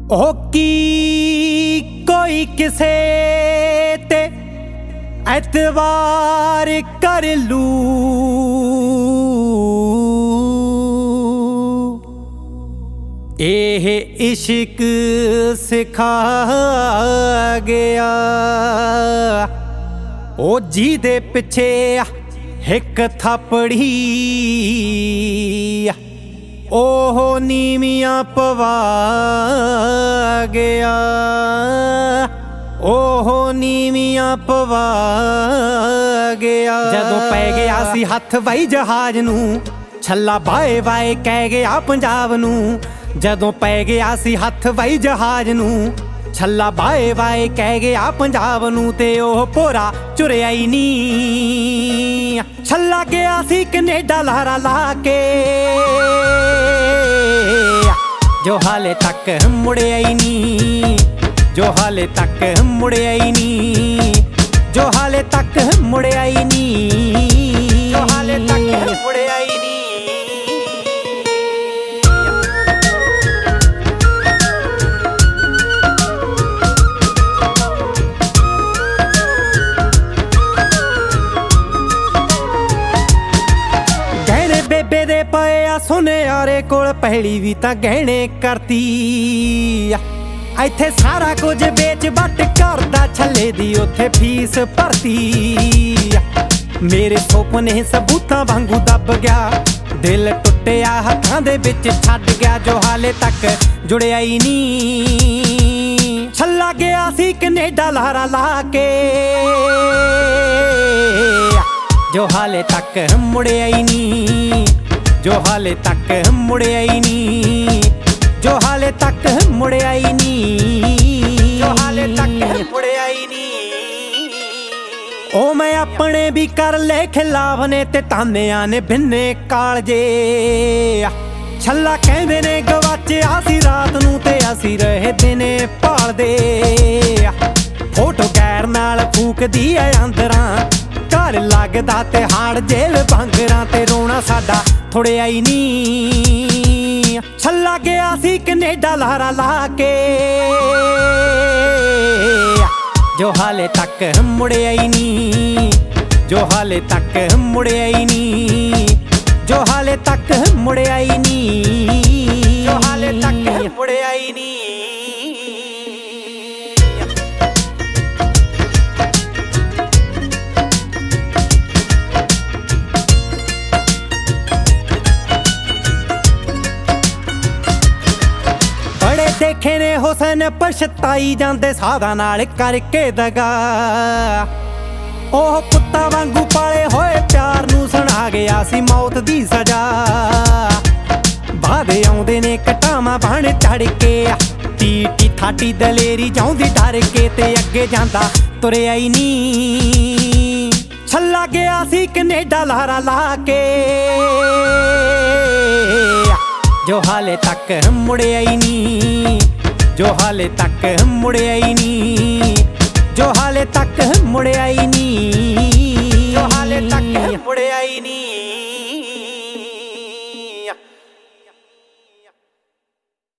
ओ की कोई किसे ते एतबार कर लू, एह इश्क सिखा गया। ओ जी दे पिछे हिक थपड़ी ओह नीवियां पवा गया, ओह नीवियां पवा गया। जदों पै गया सी हथ वही जहाज नूं, छल्ला बाए बाए कह गया पंजाब नूं। जदों पै गया सी हथ वही जहाज नूं, छल्ला बाए बाए कह गया पंजाब नूं। ते ओह भोरा चुरिया ही नी, छल्ला गया सी कनेडा लहरा ला के, जो हाले तक मुड़िया ही नी, जो हाले तक मुड़िया ही नी, जो हाले तक मुड़िया ही नी, जो हाले तक मुड़िया ही नी। बेबे दे पए आ सोने यारे कोल, पहली भी तां गहने करती। इत्थे सारा कुछ बेच बट करदा छल्ले दी उत्थे फीस भरती। मेरे सुपने सबूतां वांगू दब गया, दिल टुटिया हत्थां दे विच छड्ड गया। जो हाले तक जुड़िया ही नी, छल्ला गया सी कनेडा लहरा ला के, जो हाले तक मुड़िया ही नी, जो हाले तक मुड़िया ही नी, जो हाले तक मुड़िया ही नी, जो हाले तक मुड़िया ही नी। ओ मैं अपने भी कर ले खिलाफ ने ते तानिया ने भिन्ने कालजे। छल्ला कहंदे ने गवाचिया सी रात नूं ते असी रहे दिने भालदे। फोटो गैर नाल फूकदी ऐ अंदरां, घर लगदा ते हाड़ जेल भांगरां। ते रोना साडा थोड़िया ही नी, छल्ला गया सी कनेडा लहरा ला के, जो हाले तक मुड़िया ही नी, जो हाले तक मुड़िया ही नी, जो हाले तक मुड़िया ही नी, जो हाले तक मुड़िया ही नी। देखे ने हुसैन पछताई जांदे सादा नाल करके दगा। ओह कुत्ता वांगू पाले होए प्यार नूं सुना गया सी मौत दी सजा। बादे आउंदे ने कटावां बण चढ़ के, टीटी थाटी दलेरी जाउंदी डर के। ते अगे जांदा तुरिया ही नी, छल्ला गया सी कनेडा लहरा ला के, जो हाले तक मुड़िया ही नी, जो हाले तक मुड़िया ही नी, जो हाले तक मुड़िया ही नी, जो हाले तक मुड़िया ही नी।